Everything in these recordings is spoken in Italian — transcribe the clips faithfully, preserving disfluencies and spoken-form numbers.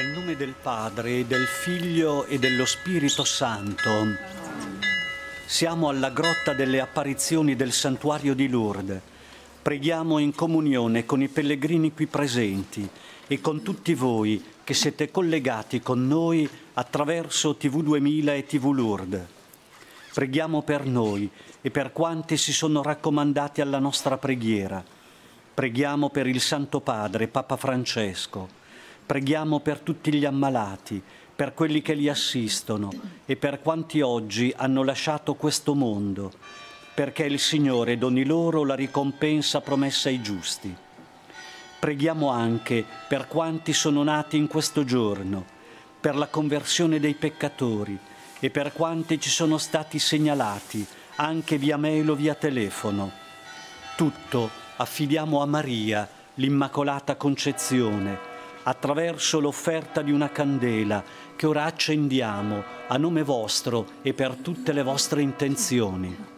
Nel nome del Padre, del Figlio e dello Spirito Santo. Siamo alla grotta delle apparizioni del santuario di Lourdes. Preghiamo in comunione con i pellegrini qui presenti e con tutti voi che siete collegati con noi attraverso tivù duemila e tivù Lourdes. Preghiamo per noi e per quanti si sono raccomandati alla nostra preghiera. Preghiamo per il Santo Padre, Papa Francesco. Preghiamo per tutti gli ammalati, per quelli che li assistono e per quanti oggi hanno lasciato questo mondo, perché il Signore doni loro la ricompensa promessa ai giusti. Preghiamo anche per quanti sono nati in questo giorno, per la conversione dei peccatori e per quanti ci sono stati segnalati anche via mail o via telefono. Tutto affidiamo a Maria, l'Immacolata Concezione, attraverso l'offerta di una candela che ora accendiamo a nome vostro e per tutte le vostre intenzioni.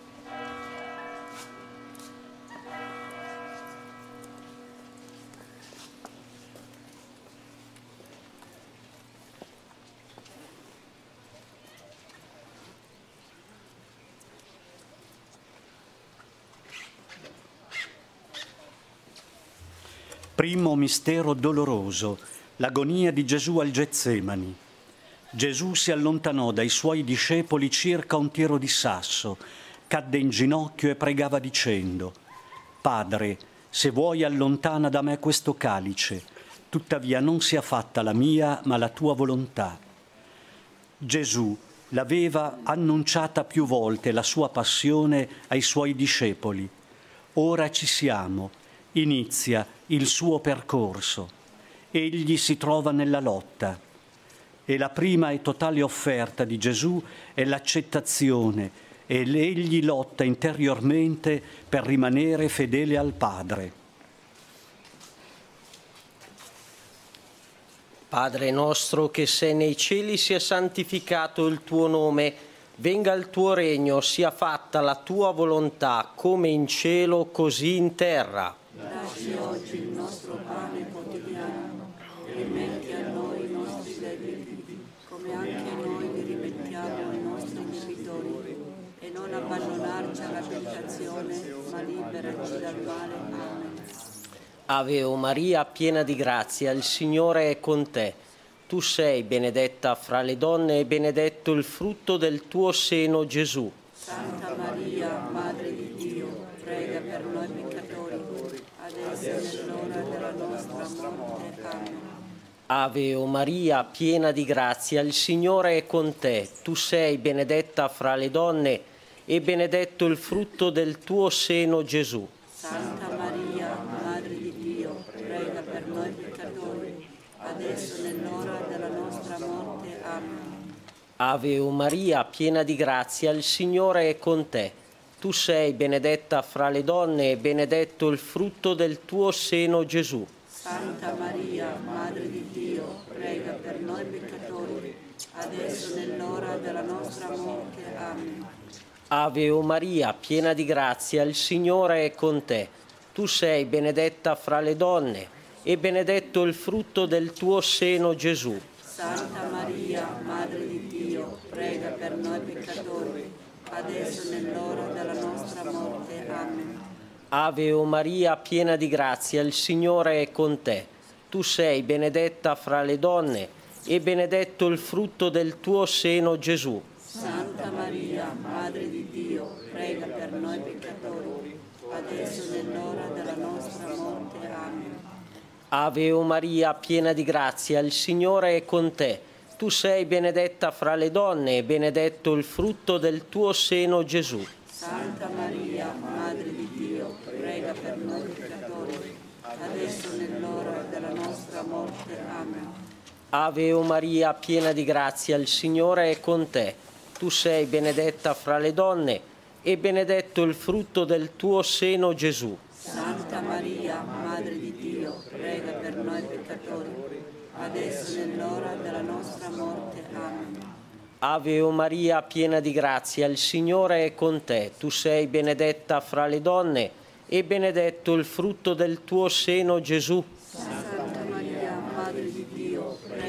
Primo mistero doloroso, l'agonia di Gesù al Getsemani. Gesù si allontanò dai suoi discepoli circa un tiro di sasso, cadde in ginocchio e pregava dicendo: Padre, se vuoi allontana da me questo calice, tuttavia non sia fatta la mia ma la tua volontà. Gesù l'aveva annunciata più volte la sua passione ai suoi discepoli. Ora ci siamo. Inizia il suo percorso. Egli si trova nella lotta e la prima e totale offerta di Gesù è l'accettazione e egli lotta interiormente per rimanere fedele al Padre. Padre nostro che sei nei cieli, sia santificato il tuo nome, venga il tuo regno, sia fatta la tua volontà come in cielo così in terra. Dacci oggi il nostro pane quotidiano e rimetti a noi i nostri debiti, come anche noi li rimettiamo ai nostri debitori, e non abbandonarci alla tentazione, ma liberaci dal male. Amen. Ave o Maria, piena di grazia, il Signore è con te. Tu sei benedetta fra le donne e benedetto il frutto del tuo seno, Gesù. Santa Maria, Madre di Dio, prega per noi peccatori, adesso è l'ora della nostra morte. Amen. Ave o Maria, piena di grazia, il Signore è con te. Tu sei benedetta fra le donne e benedetto il frutto del tuo seno, Gesù. Santa Maria, Madre di Dio, prega per noi peccatori, adesso è l'ora della nostra morte. Amen. Ave o Maria, piena di grazia, il Signore è con te. Tu sei benedetta fra le donne e benedetto il frutto del tuo seno, Gesù. Santa Maria, Madre di Dio, prega per noi peccatori, adesso è l'ora della nostra morte. Amen. Ave o Maria, piena di grazia, il Signore è con te. Tu sei benedetta fra le donne e benedetto il frutto del tuo seno, Gesù. Santa Maria, Madre di Dio, prega per noi peccatori, adesso è l'ora della nostra morte. Amen. Ave o Maria, piena di grazia, il Signore è con te. Tu sei benedetta fra le donne e benedetto il frutto del tuo seno, Gesù. Santa Maria, Madre di Dio, prega per noi peccatori, adesso è l'ora della nostra morte. Amen. Ave o Maria, piena di grazia, il Signore è con te. Tu sei benedetta fra le donne e benedetto il frutto del tuo seno, Gesù. Santa Maria, Madre di Dio, prega per noi peccatori, adesso è l'ora della nostra morte. Amen. Ave o Maria, piena di grazia, il Signore è con te. Tu sei benedetta fra le donne e benedetto il frutto del tuo seno, Gesù. Santa Maria, Madre di Dio, prega per noi peccatori, adesso è l'ora della nostra morte. Amen. Ave o Maria, piena di grazia, il Signore è con te. Tu sei benedetta fra le donne e benedetto il frutto del tuo seno, Gesù. Santa Maria, Madre di Dio, prega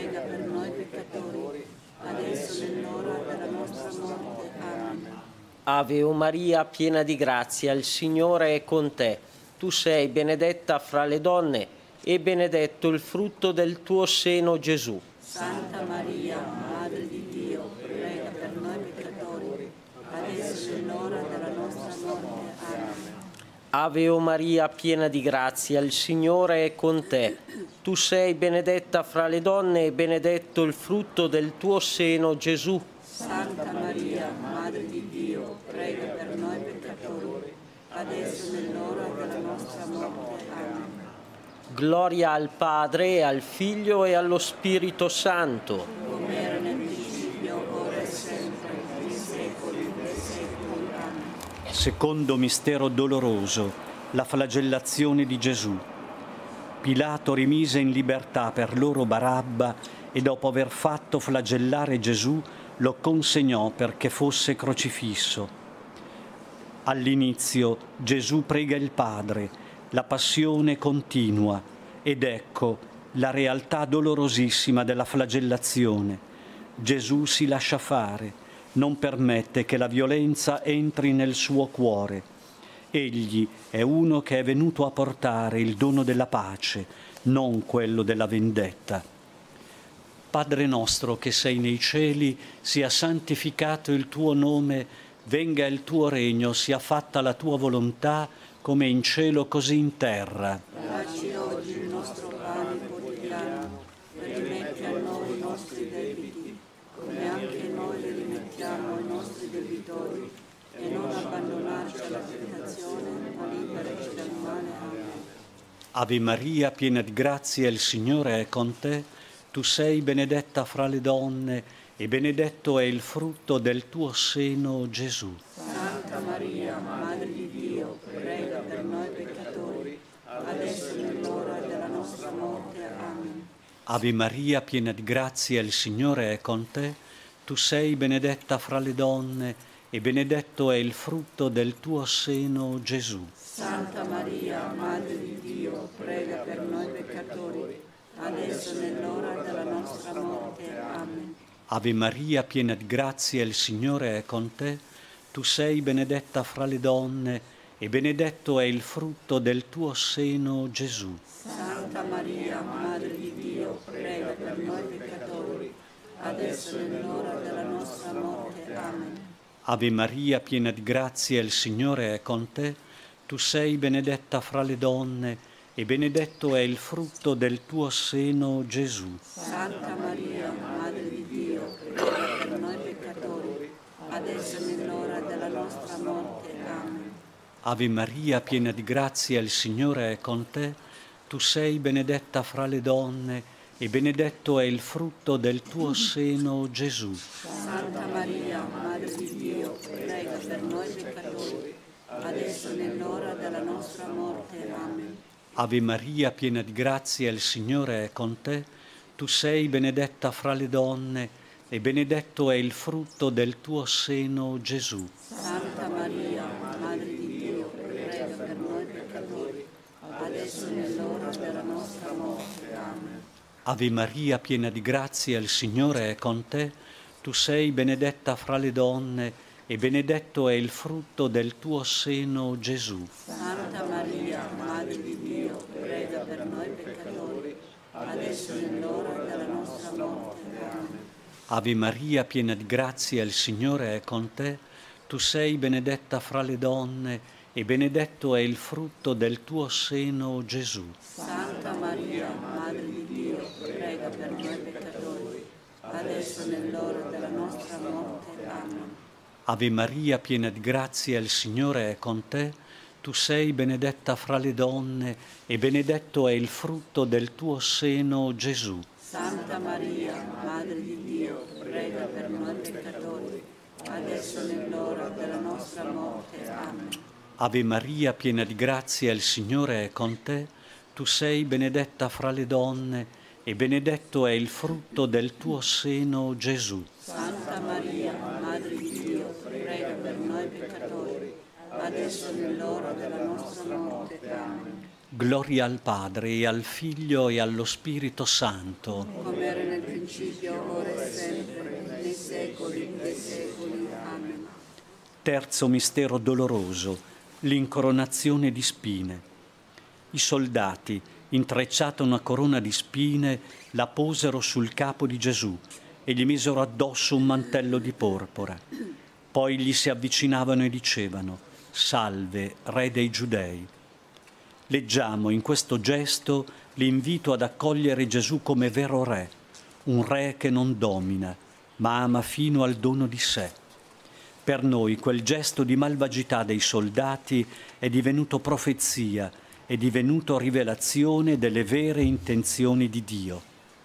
Ave o Maria, piena di grazia, il Signore è con te. Tu sei benedetta fra le donne e benedetto il frutto del tuo seno, Gesù. Santa Maria, Madre di Dio, prega per noi peccatori, adesso è l'ora della nostra morte. Amen. Ave o Maria, piena di grazia, il Signore è con te. Tu sei benedetta fra le donne e benedetto il frutto del tuo seno, Gesù. Santa Maria, Madre di Dio, prega per noi peccatori, adesso è l'ora della nostra morte. Amen. Gloria al Padre, al Figlio e allo Spirito Santo. Come era nel principio, ora e sempre, nei secoli dei secoli. Amen. Secondo mistero doloroso, la flagellazione di Gesù. Pilato rimise in libertà per loro Barabba e dopo aver fatto flagellare Gesù lo consegnò perché fosse crocifisso. All'inizio Gesù prega il Padre, la passione continua ed ecco la realtà dolorosissima della flagellazione. Gesù si lascia fare, non permette che la violenza entri nel suo cuore. Egli è uno che è venuto a portare il dono della pace, non quello della vendetta. Padre nostro che sei nei cieli, sia santificato il tuo nome, venga il tuo regno, sia fatta la tua volontà, come in cielo così in terra. Dacci oggi il nostro pane quotidiano, e rimetti a noi i nostri debiti, come anche noi li rimettiamo ai nostri debitori, e non abbandonarci alla tentazione, ma liberaci dal male. Amen. Ave Maria, piena di grazia, il Signore è con te. Tu sei benedetta fra le donne, e benedetto è il frutto del tuo seno, Gesù. Santa Maria, Madre di Dio, prega per noi peccatori, adesso è l'ora della nostra morte. Amen. Ave Maria, piena di grazia, il Signore è con te. Tu sei benedetta fra le donne, e benedetto è il frutto del tuo seno, Gesù. Santa Maria, Madre di Dio, prega per noi peccatori, adesso è l'ora della nostra morte. Amen. Ave Maria, piena di grazia, il Signore è con te. Tu sei benedetta fra le donne, e benedetto è il frutto del tuo seno, Gesù. Santa Maria, Madre di Dio, prega per noi peccatori, adesso è l'ora della nostra morte. Amen. Ave Maria, piena di grazia, il Signore è con te. Tu sei benedetta fra le donne, e benedetto è il frutto del tuo seno, Gesù. Santa Maria, Madre di Dio, prega per noi peccatori, adesso è l'ora della nostra morte. Amen. Ave Maria, piena di grazia, il Signore è con te. Tu sei benedetta fra le donne, e benedetto è il frutto del tuo seno, Gesù. Santa Maria, Madre di Dio, prega per noi peccatori, adesso è l'ora della nostra morte. Amen. Ave Maria, piena di grazia, il Signore è con te. Tu sei benedetta fra le donne, e benedetto è il frutto del tuo seno, Gesù. Santa Maria, Madre di Dio, prega per noi peccatori, adesso è l'ora della nostra morte. Amen. Ave Maria, piena di grazia, il Signore è con te. Tu sei benedetta fra le donne, e benedetto è il frutto del tuo seno, Gesù. Santa Maria, Madre di Dio, prega per noi peccatori, adesso è l'ora della nostra morte. Amen. Ave Maria, piena di grazia, il Signore è con te. Tu sei benedetta fra le donne, e benedetto è il frutto del tuo seno, Gesù. Santa Maria, Madre di Dio, prega per noi peccatori, adesso è l'ora della nostra morte. Amen. Ave Maria, piena di grazia, il Signore è con te. Tu sei benedetta fra le donne, e benedetto è il frutto del tuo seno, Gesù. Santa Maria, Madre di Dio, prega per noi peccatori, adesso è l'ora della nostra morte. Amen. Ave Maria, piena di grazia, il Signore è con te. Tu sei benedetta fra le donne, e benedetto è il frutto del tuo seno, Gesù. Santa Maria, Madre di Dio, prega per noi peccatori, adesso è l'ora della nostra morte. Amen. Gloria al Padre, e al Figlio, e allo Spirito Santo. Come era nel principio, ora e sempre, nei secoli dei secoli. Amen. Terzo mistero doloroso, l'incoronazione di spine. I soldati, intrecciata una corona di spine, la posero sul capo di Gesù e gli misero addosso un mantello di porpora. Poi gli si avvicinavano e dicevano: «Salve, Re dei Giudei». Leggiamo in questo gesto l'invito ad accogliere Gesù come vero Re, un Re che non domina, ma ama fino al dono di sé. Per noi quel gesto di malvagità dei soldati è divenuto profezia, è divenuto rivelazione delle vere intenzioni di Dio.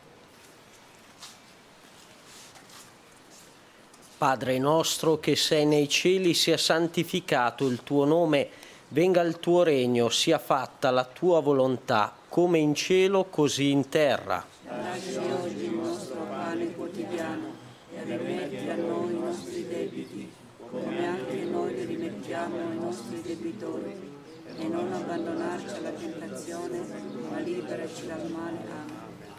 Padre nostro che sei nei cieli, sia santificato il tuo nome, venga il tuo regno, sia fatta la tua volontà, come in cielo così in terra. Dacci oggi il nostro pane quotidiano e rimetti a noi i nostri debiti, come anche noi li rimettiamo ai nostri debitori, e non abbandonarci alla tentazione, ma liberaci dal male. Amen.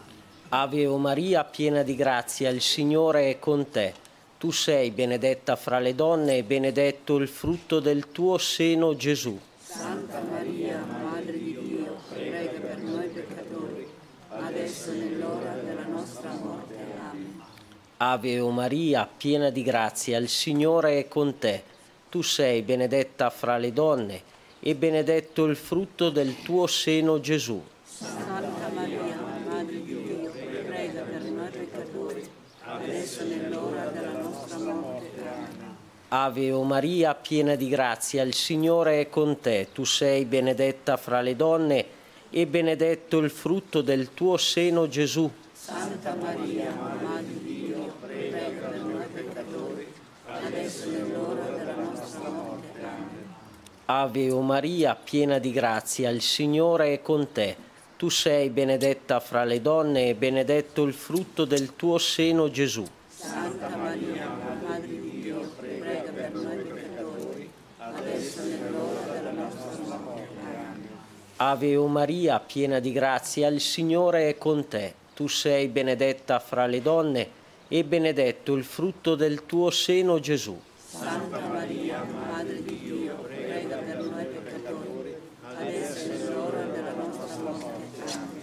Ave o Maria, piena di grazia, il Signore è con te. Tu sei benedetta fra le donne e benedetto il frutto del tuo seno, Gesù. Santa Maria, Madre di Dio, prega per noi peccatori, adesso e nell'ora della nostra morte. Amen. Ave o Maria, piena di grazia, il Signore è con te. Tu sei benedetta fra le donne e benedetto il frutto del tuo seno, Gesù. Santa Maria, Madre di Dio, prega per noi peccatori, adesso e nell'ora della nostra morte. Amen. Ave o Maria, piena di grazia, il Signore è con te. Tu sei benedetta fra le donne e benedetto il frutto del tuo seno, Gesù. Santa Maria, Madre di Dio, prega per noi peccatori, adesso e nell'ora della nostra morte. Amen. Ave o Maria, piena di grazia, il Signore è con te. Tu sei benedetta fra le donne e benedetto il frutto del tuo seno, Gesù. Santa Maria, Madre di Dio, prega per noi peccatori, adesso e nell'ora della nostra morte. Amen. Ave o Maria, piena di grazia, il Signore è con te. Tu sei benedetta fra le donne e benedetto il frutto del tuo seno, Gesù. Santa Maria, Madre di Dio, prega per noi peccatori, adesso e nell'ora della nostra morte. Amen.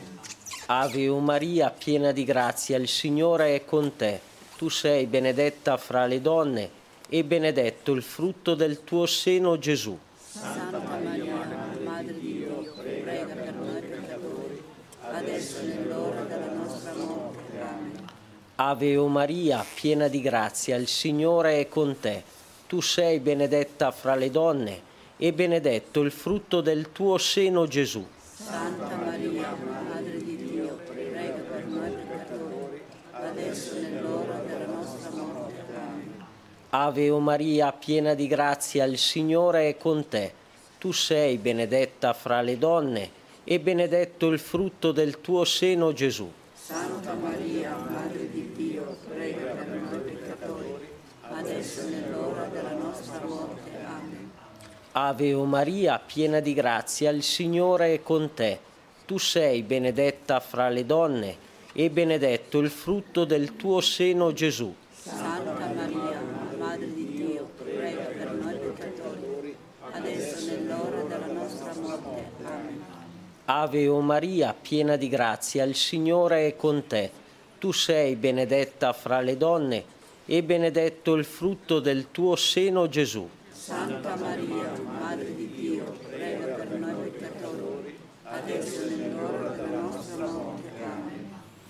Ave o Maria, piena di grazia, il Signore è con te. Tu sei benedetta fra le donne e benedetto il frutto del tuo seno, Gesù. Santa Maria, Madre di Dio, prega per noi peccatori, adesso e nell'ora della nostra morte. Amen. Ave o Maria, piena di grazia, il Signore è con te. Tu sei benedetta fra le donne e benedetto il frutto del tuo seno, Gesù. Santa Maria, Madre di Dio, prega per noi peccatori, adesso e nell'ora della nostra morte. Amen. Ave o Maria, piena di grazia, il Signore è con te. Tu sei benedetta fra le donne e benedetto il frutto del tuo seno, Gesù. Santa Maria, Madre di Dio, prega per noi peccatori, adesso e nell'ora della nostra morte. Amen. Ave o Maria, piena di grazia, il Signore è con te. Tu sei benedetta fra le donne e benedetto il frutto del tuo seno, Gesù. Santa Maria, Madre di Dio, prega per noi peccatori, adesso e nell'ora della nostra morte. Amen. Ave o Maria, piena di grazia, il Signore è con te. Tu sei benedetta fra le donne e benedetto il frutto del tuo seno, Gesù. Santa Maria, Madre di Dio, prega per noi peccatori, adesso e nell'ora della nostra morte. Amen.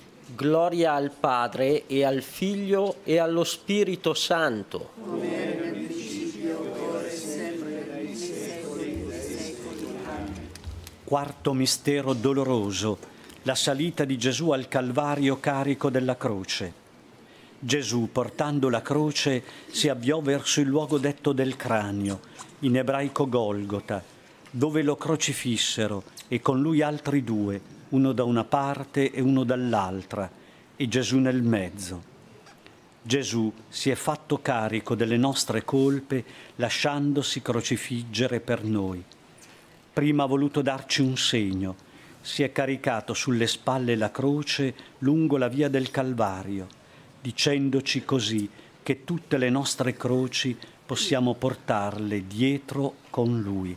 Gloria al Padre e al Figlio e allo Spirito Santo. Come era nel principio, ora e sempre, nei secoli dei secoli. Amen. Quarto mistero doloroso, la salita di Gesù al Calvario carico della croce. Gesù, portando la croce, si avviò verso il luogo detto del cranio, in ebraico Golgota, dove lo crocifissero e con lui altri due, uno da una parte e uno dall'altra, e Gesù nel mezzo. Gesù si è fatto carico delle nostre colpe, lasciandosi crocifiggere per noi. Prima ha voluto darci un segno, si è caricato sulle spalle la croce lungo la via del Calvario, dicendoci così che tutte le nostre croci possiamo portarle dietro con Lui.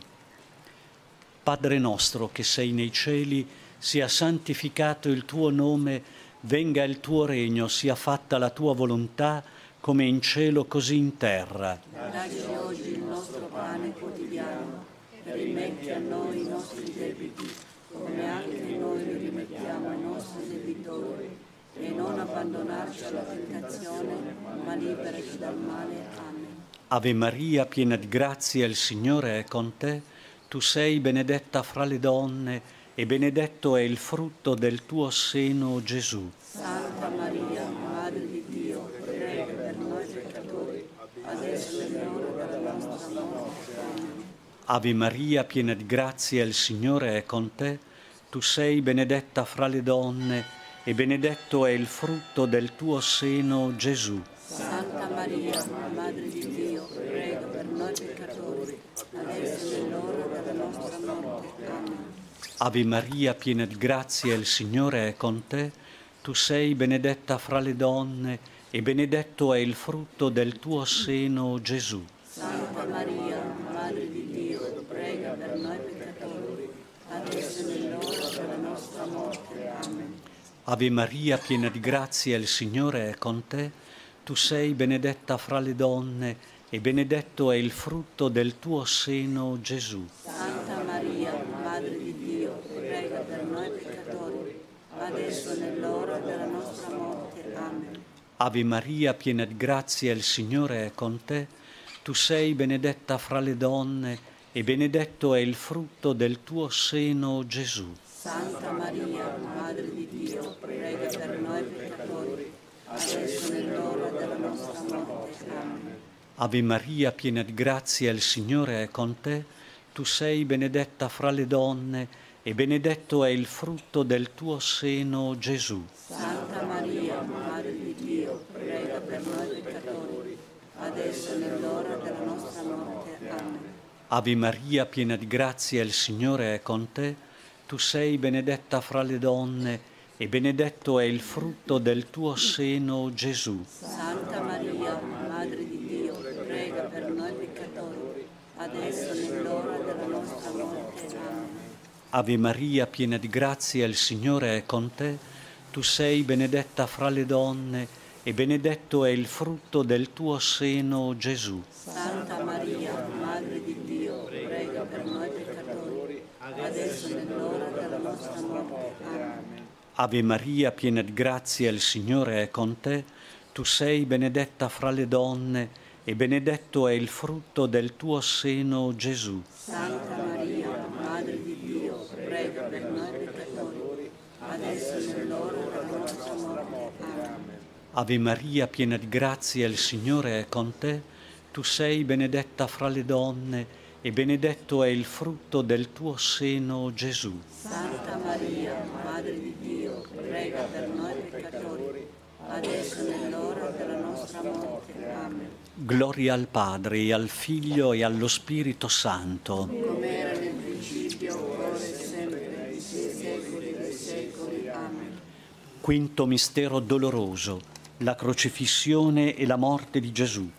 Padre nostro che sei nei cieli, sia santificato il tuo nome, venga il tuo regno, sia fatta la tua volontà, come in cielo così in terra. Dacci oggi il nostro pane quotidiano e rimetti a noi i nostri debiti, come anche noi li rimettiamo ai nostri debitori, e non abbandonarci alla tentazione, ma liberaci dal male. Amen. Ave Maria, piena di grazia, il Signore è con te. Tu sei benedetta fra le donne e benedetto è il frutto del tuo seno, Gesù. Santa Maria, Madre di Dio, prega per noi peccatori, adesso è l'ora della nostra morte. Amen. Ave Maria, piena di grazia, il Signore è con te. Tu sei benedetta fra le donne e benedetto è il frutto del tuo seno, Gesù. Santa Maria, Madre di Dio, prega per noi peccatori, adesso è l'ora della nostra morte. Amen. Ave Maria, piena di grazia, il Signore è con te. Tu sei benedetta fra le donne e benedetto è il frutto del tuo seno, Gesù. Santa Maria, Madre di Dio, prega per noi peccatori, adesso è l'ora della nostra morte. Amen. Ave Maria, piena di grazia, il Signore è con te. Tu sei benedetta fra le donne e benedetto è il frutto del tuo seno, Gesù. Santa Maria, Madre di Dio, prega per noi peccatori, adesso è l'ora della nostra morte. Amen. Ave Maria, piena di grazia, il Signore è con te. Tu sei benedetta fra le donne e benedetto è il frutto del tuo seno, Gesù. Santa Maria, Madre di Dio, prega per noi peccatori, adesso è l'ora della nostra morte. Amen. Ave Maria, piena di grazia, il Signore è con te. Tu sei benedetta fra le donne e benedetto è il frutto del tuo seno, Gesù. Santa Maria, Madre di Dio, prega per noi peccatori, adesso è l'ora della nostra morte. Amen. Ave Maria, piena di grazia, il Signore è con te. Tu sei benedetta fra le donne e benedetto è il frutto del tuo seno, Gesù. Santa Maria, Madre di Dio, prega per noi peccatori, adesso è l'ora della nostra morte. Amen. Ave Maria, piena di grazia, il Signore è con te. Tu sei benedetta fra le donne e benedetto è il frutto del tuo seno, Gesù. Santa Maria, Madre di Dio, prega per noi peccatori, adesso è l'ora della nostra morte. Amen. Ave Maria, piena di grazia, il Signore è con te. Tu sei benedetta fra le donne e benedetto è il frutto del tuo seno, Gesù. Santa Maria, Madre di Dio, prega per noi peccatori, adesso è l'ora della nostra morte. Amen. Ave Maria, piena di grazia, il Signore è con te. Tu sei benedetta fra le donne e benedetto è il frutto del tuo seno, Gesù. Santa Maria, Madre di Dio, prega per noi peccatori, adesso è l'ora della nostra morte. Amen. Gloria al Padre, e al Figlio, e allo Spirito Santo. Come era nel principio, ora e sempre, nei secoli dei secoli. Amen. Quinto mistero doloroso, la crocifissione e la morte di Gesù.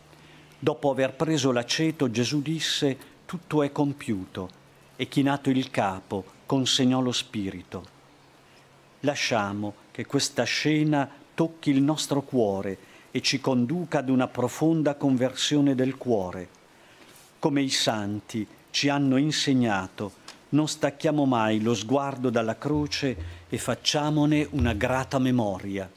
Dopo aver preso l'aceto, Gesù disse: tutto è compiuto, e chinato il capo, consegnò lo spirito. Lasciamo che questa scena tocchi il nostro cuore e ci conduca ad una profonda conversione del cuore. Come i santi ci hanno insegnato, non stacchiamo mai lo sguardo dalla croce e facciamone una grata memoria.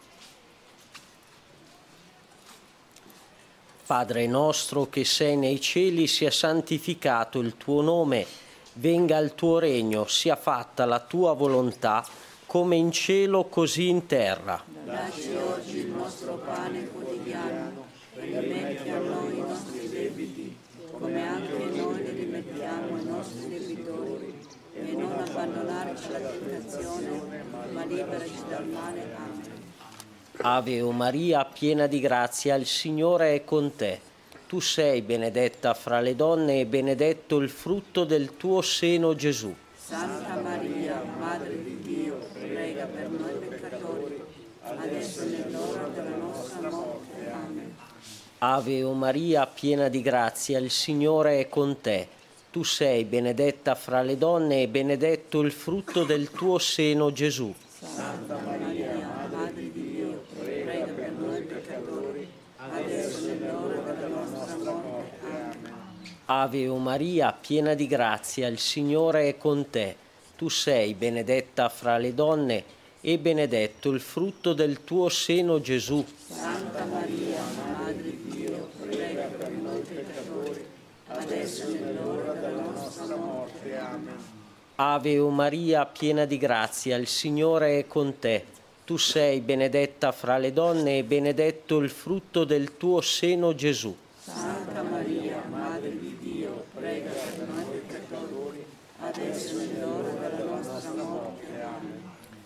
Padre nostro che sei nei cieli, sia santificato il tuo nome, venga il tuo regno, sia fatta la tua volontà, come in cielo così in terra. Dacci oggi il nostro pane quotidiano e rimetti a noi i nostri debiti, come anche noi li rimettiamo ai nostri debitori, e non abbandonarci alla tentazione, ma liberaci dal male. Amen. Ave Maria, piena di grazia, il Signore è con te. Tu sei benedetta fra le donne e benedetto il frutto del tuo seno, Gesù. Santa Maria, Madre di Dio, prega per noi peccatori, adesso è l'ora della nostra morte. Amen. Ave o Maria, piena di grazia, il Signore è con te. Tu sei benedetta fra le donne e benedetto il frutto del tuo seno, Gesù. Santa Maria, Madre di Dio, prega per noi peccatori, adesso è l'ora della nostra morte. Amen. Ave o Maria, piena di grazia, il Signore è con te. Tu sei benedetta fra le donne e benedetto il frutto del tuo seno, Gesù. Santa Maria, Madre di Dio, prega per noi peccatori, adesso è l'ora della nostra morte. Amen. Ave o Maria, piena di grazia, il Signore è con te. Tu sei benedetta fra le donne e benedetto il frutto del tuo seno, Gesù. Santa Maria, Madre di Dio, prega per noi peccatori, adesso è l'ora della nostra morte. Amen.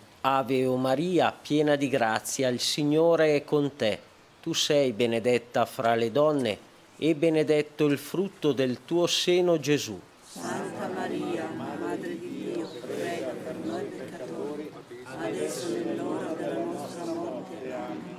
Ave o Maria, piena di grazia, il Signore è con te. Tu sei benedetta fra le donne e benedetto il frutto del tuo seno, Gesù. Santa Maria, Madre di Dio, prega per noi peccatori, adesso è l'ora della nostra morte. Amen.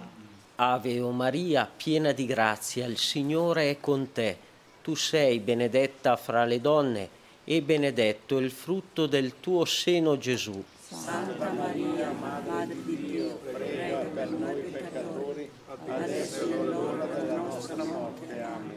Ave o Maria, piena di grazia, il Signore è con te. Tu sei benedetta fra le donne e benedetto il frutto del tuo seno, Gesù. Santa Maria, Madre di Dio, prega per noi peccatori, adesso è l'ora della nostra morte. Amen.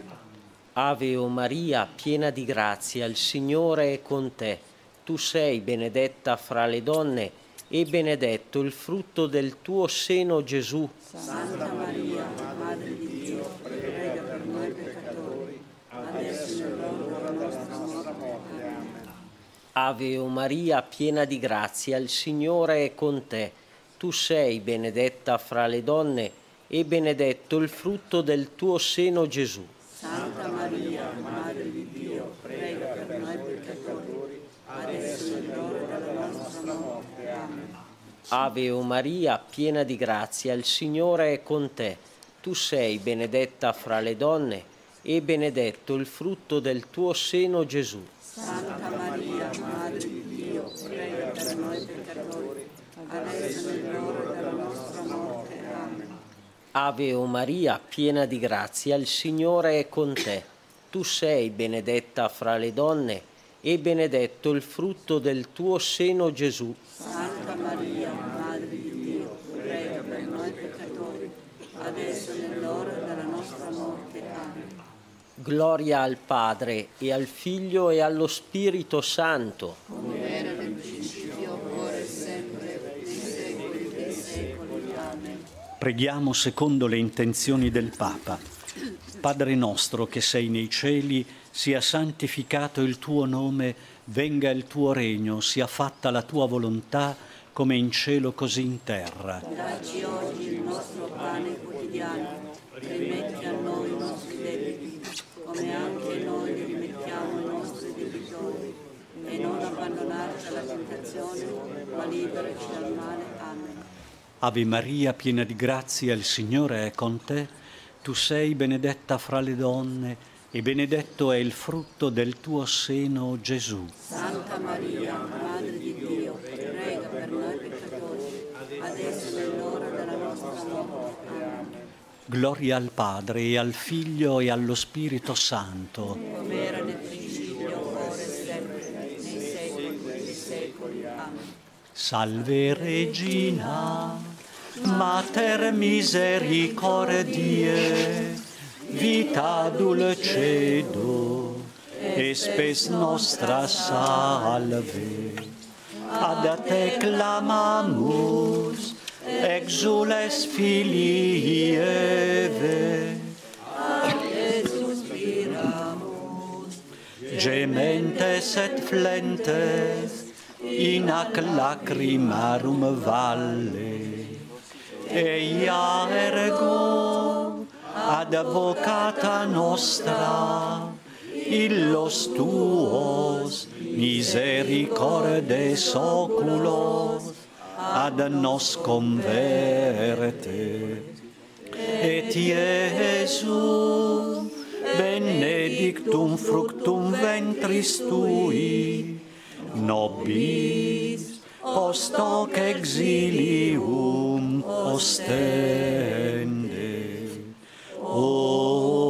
Ave o Maria, piena di grazia, il Signore è con te. Tu sei benedetta fra le donne e benedetto il frutto del tuo seno, Gesù. Santa Maria, Madre di Dio, prega per noi peccatori, adesso è l'ora della nostra morte. Amen. Ave o Maria, piena di grazia, il Signore è con te. Tu sei benedetta fra le donne e benedetto il frutto del tuo seno, Gesù. Santa Maria, Madre di Dio, prega per noi peccatori, adesso è l'ora della nostra morte. Amen. Ave o Maria, piena di grazia, il Signore è con te. Tu sei benedetta fra le donne e benedetto il frutto del tuo seno, Gesù. Santa Maria, Madre di Dio, prega per noi peccatori, adesso è l'ora della nostra morte. Amen. Ave o Maria, piena di grazia, il Signore è con te. Tu sei benedetta fra le donne e benedetto il frutto del tuo seno, Gesù. Santa Maria, Madre di Dio, prega per noi peccatori, adesso è l'ora della nostra morte. Amen. Gloria al Padre e al Figlio e allo Spirito Santo. Come era nel principio, ora e sempre, nei secoli dei secoli. Amen. Preghiamo secondo le intenzioni del Papa. Padre nostro che sei nei cieli, sia santificato il tuo nome, venga il tuo regno, sia fatta la tua volontà, come in cielo così in terra. Dacci oggi il nostro pane quotidiano, rimetti a noi i nostri debiti, come anche noi li rimettiamo ai nostri debitori, e non abbandonarci alla tentazione, ma liberaci dal male. Amen. Ave Maria, piena di grazia, il Signore è con te. Tu sei benedetta fra le donne e benedetto è il frutto del tuo seno, Gesù. Santa Maria, Madre di Dio, prega per noi peccatori, adesso è l'ora della nostra morte. Amen. Gloria al Padre e al Figlio e allo Spirito Santo. Come era nel principio, ora e sempre, nei secoli dei secoli. Amen. Salve Regina, Mater misericordiae, vita dulcedo, e spes nostra salve. Ad te clamamus, exules filii Eve, Jesus spiramus, gementes et flentes, in ac lacrimarum valle. Eia ergo, advocata nostra, illos tuos misericordes oculos ad nos converte. Et Iesus, benedictum fructum ventris tui, nobis post hoc exilium ostende. O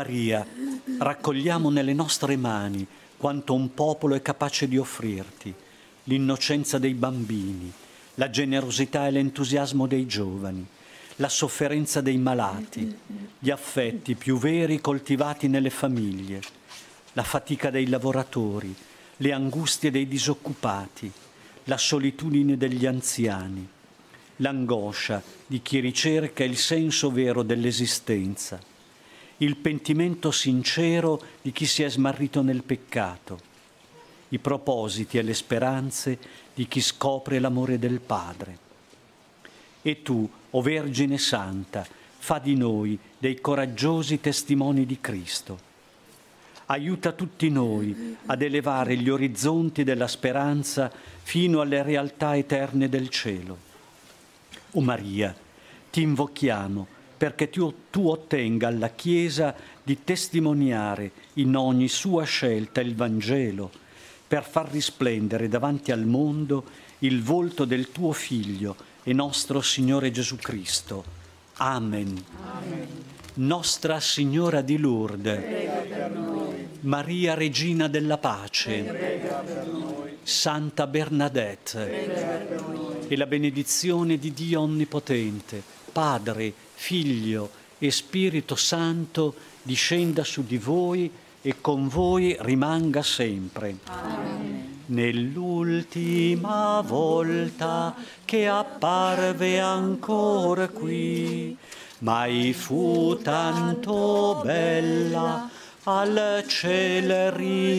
Maria, raccogliamo nelle nostre mani quanto un popolo è capace di offrirti, l'innocenza dei bambini, la generosità e l'entusiasmo dei giovani, la sofferenza dei malati, gli affetti più veri coltivati nelle famiglie, la fatica dei lavoratori, le angustie dei disoccupati, la solitudine degli anziani, l'angoscia di chi ricerca il senso vero dell'esistenza, il pentimento sincero di chi si è smarrito nel peccato, i propositi e le speranze di chi scopre l'amore del Padre. E tu, o Vergine Santa, fa di noi dei coraggiosi testimoni di Cristo. Aiuta tutti noi ad elevare gli orizzonti della speranza fino alle realtà eterne del cielo. O Maria, ti invochiamo perché tu, tu ottenga alla Chiesa di testimoniare in ogni sua scelta il Vangelo, per far risplendere davanti al mondo il volto del tuo Figlio e nostro Signore Gesù Cristo. Amen. Amen. Nostra Signora di Lourdes, prega per noi. Maria Regina della Pace, prega per noi. Santa Bernadette, prega per noi. E la benedizione di Dio Onnipotente, Padre, Figlio e Spirito Santo, discenda su di voi e con voi rimanga sempre. Amen. Nell'ultima volta che apparve ancora qui, mai fu tanto bella, al cielo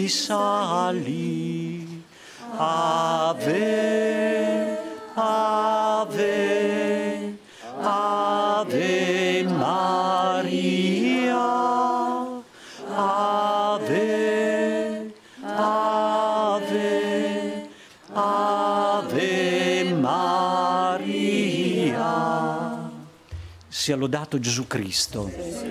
risalì. Ave, Ave, Ave Maria, Ave, Ave, Ave Maria. Sia lodato Gesù Cristo.